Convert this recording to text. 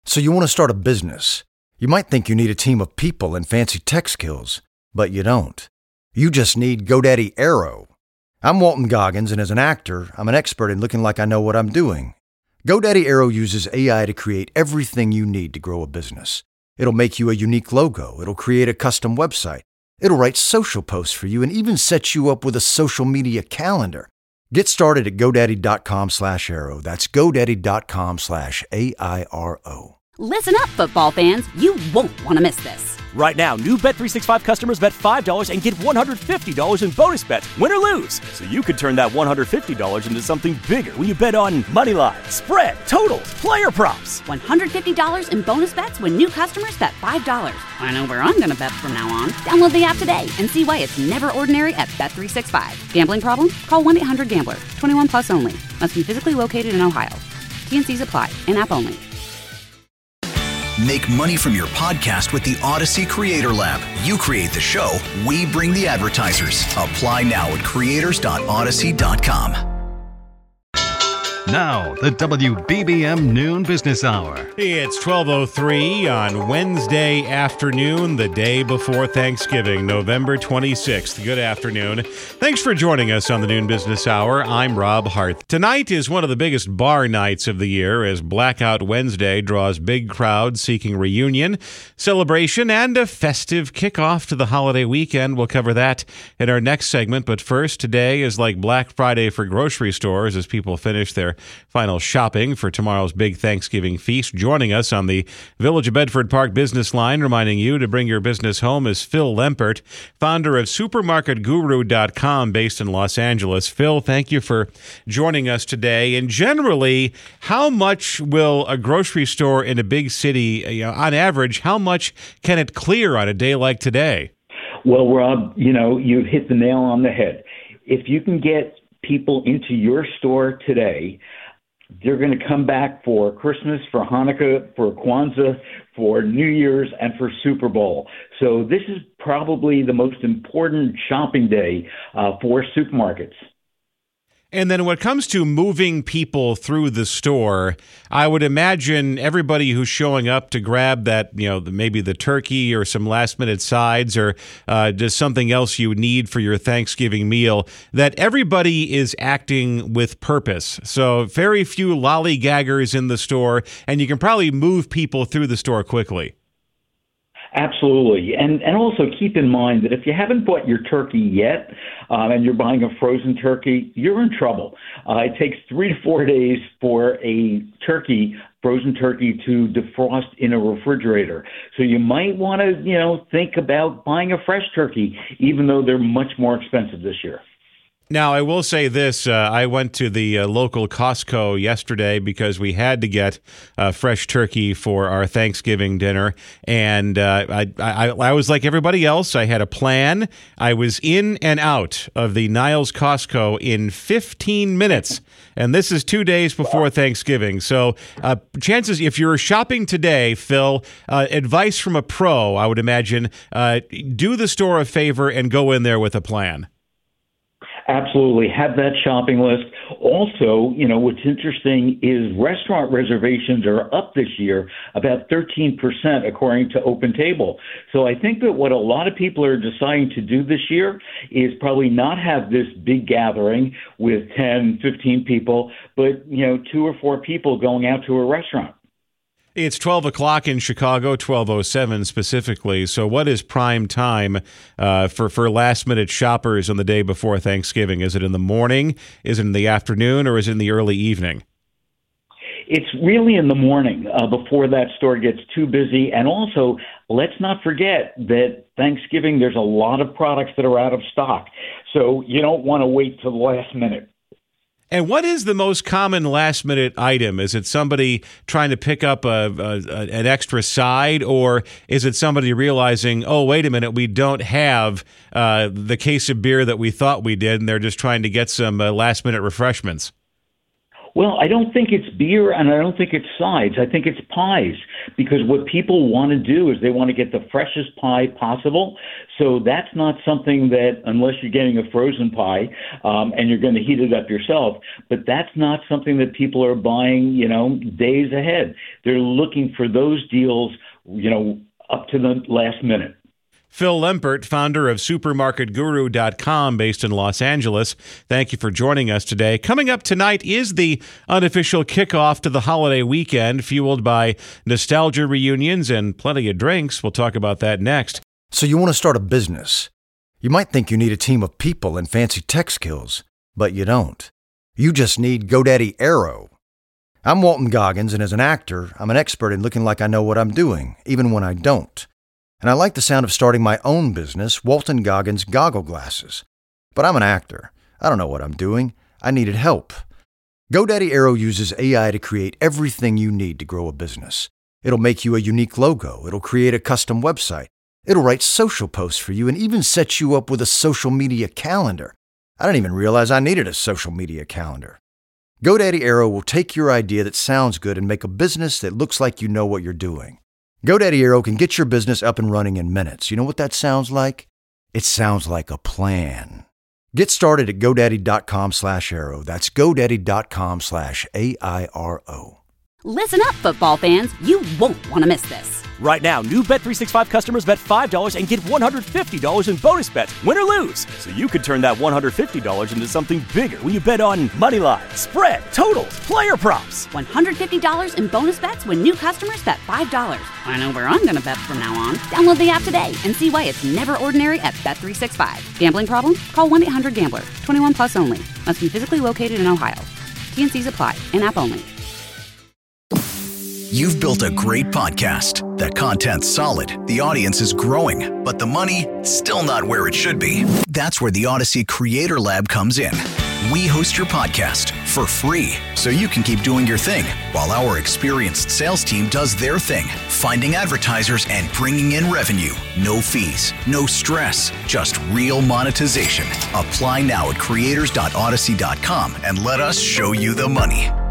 So you want to start a business. You might think you need a team of people and fancy tech skills, but you don't. You just need GoDaddy Aero. I'm Walton Goggins, and as an actor, I'm an expert in looking like I know what I'm doing. GoDaddy Aero uses AI to create everything you need to grow a business. It'll make you a unique logo. It'll create a custom website. It'll write social posts for you and even set you up with a social media calendar. Get started at GoDaddy.com/Aero. That's GoDaddy.com/AIRO. Listen up, football fans. You won't want to miss this. Right now, new Bet365 customers bet $5 and get $150 in bonus bets, win or lose. So you could turn that $150 into something bigger when you bet on money line, spread, totals, player props. $150 in bonus bets when new customers bet $5. I know where I'm going to bet from now on. Download the app today and see why it's never ordinary at Bet365. Gambling problem? Call 1-800-GAMBLER. 21 plus only. Must be physically located in Ohio. T&Cs apply. In-app only. Make money from your podcast with the Odyssey Creator Lab. You create the show, we bring the advertisers. Apply now at creators.odyssey.com. Now, the WBBM Noon Business Hour. It's 12:03 on Wednesday afternoon, the day before Thanksgiving, November 26th. Good afternoon. Thanks for joining us on the Noon Business Hour. I'm Rob Hart. Tonight is one of the biggest bar nights of the year as Blackout Wednesday draws big crowds seeking reunion, celebration, and a festive kickoff to the holiday weekend. We'll cover that in our next segment. But first, today is like Black Friday for grocery stores as people finish their final shopping for tomorrow's big Thanksgiving feast. Joining us on the Village of Bedford Park business line, reminding you to bring your business home, is Phil Lempert, founder of SupermarketGuru.com, based in Los Angeles. Phil, thank you for joining us today. And generally, how much will a grocery store in a big city, on average, how much can it clear on a day like today? Well, Rob, you've hit the nail on the head. If you can get people into your store today, they're going to come back for Christmas, for Hanukkah, for Kwanzaa, for New Year's, and for Super Bowl. So this is probably the most important shopping day for supermarkets. And then when it comes to moving people through the store, I would imagine everybody who's showing up to grab that, maybe the turkey or some last-minute sides or just something else you need for your Thanksgiving meal, that everybody is acting with purpose. So very few lollygaggers in the store, and you can probably move people through the store quickly. Absolutely. And also keep in mind that if you haven't bought your turkey yet and you're buying a frozen turkey, you're in trouble. It takes 3 to 4 days for a frozen turkey to defrost in a refrigerator. So you might want to, think about buying a fresh turkey, even though they're much more expensive this year. Now, I will say this. I went to the local Costco yesterday because we had to get fresh turkey for our Thanksgiving dinner. And I was like everybody else. I had a plan. I was in and out of the Niles Costco in 15 minutes. And this is 2 days before Thanksgiving. So chances, if you're shopping today, Phil, advice from a pro, I would imagine, do the store a favor and go in there with a plan. Absolutely. Have that shopping list. Also, what's interesting is restaurant reservations are up this year about 13%, according to OpenTable. So I think that what a lot of people are deciding to do this year is probably not have this big gathering with 10, 15 people, but, 2 or 4 people going out to a restaurant. It's 12 o'clock in Chicago, 12:07 specifically. So what is prime time for last-minute shoppers on the day before Thanksgiving? Is it in the morning, is it in the afternoon, or is it in the early evening? It's really in the morning before that store gets too busy. And also, let's not forget that Thanksgiving, there's a lot of products that are out of stock. So you don't want to wait till the last minute. And what is the most common last-minute item? Is it somebody trying to pick up an extra side, or is it somebody realizing, oh, wait a minute, we don't have the case of beer that we thought we did, and they're just trying to get some last-minute refreshments? Well, I don't think it's beer and I don't think it's sides. I think it's pies, because what people want to do is they want to get the freshest pie possible. So that's not something that, unless you're getting a frozen pie and you're going to heat it up yourself, but that's not something that people are buying, days ahead. They're looking for those deals, up to the last minute. Phil Lempert, founder of SupermarketGuru.com, based in Los Angeles. Thank you for joining us today. Coming up tonight is the unofficial kickoff to the holiday weekend, fueled by nostalgia reunions and plenty of drinks. We'll talk about that next. So you want to start a business. You might think you need a team of people and fancy tech skills, but you don't. You just need GoDaddy Aero. I'm Walton Goggins, and as an actor, I'm an expert in looking like I know what I'm doing, even when I don't. And I like the sound of starting my own business, Walton Goggins Goggle Glasses. But I'm an actor. I don't know what I'm doing. I needed help. GoDaddy Aero uses AI to create everything you need to grow a business. It'll make you a unique logo. It'll create a custom website. It'll write social posts for you and even set you up with a social media calendar. I didn't even realize I needed a social media calendar. GoDaddy Aero will take your idea that sounds good and make a business that looks like you know what you're doing. GoDaddy Aero can get your business up and running in minutes. You know what that sounds like? It sounds like a plan. Get started at GoDaddy.com/Aero. That's GoDaddy.com/AIRO. Listen up, football fans. You won't want to miss this. Right now, new Bet365 customers bet $5 and get $150 in bonus bets, win or lose. So you could turn that $150 into something bigger when you bet on money line, spread, totals, player props. $150 in bonus bets when new customers bet $5. I know where I'm going to bet from now on. Download the app today and see why it's never ordinary at Bet365. Gambling problem? Call 1-800-GAMBLER. 21 plus only. Must be physically located in Ohio. T&Cs apply. In-app only. You've built a great podcast. The content's solid, the audience is growing, but the money, still not where it should be. That's where the Odyssey Creator Lab comes in. We host your podcast for free, so you can keep doing your thing, while our experienced sales team does their thing, finding advertisers and bringing in revenue. No fees, no stress, just real monetization. Apply now at creators.odyssey.com and let us show you the money.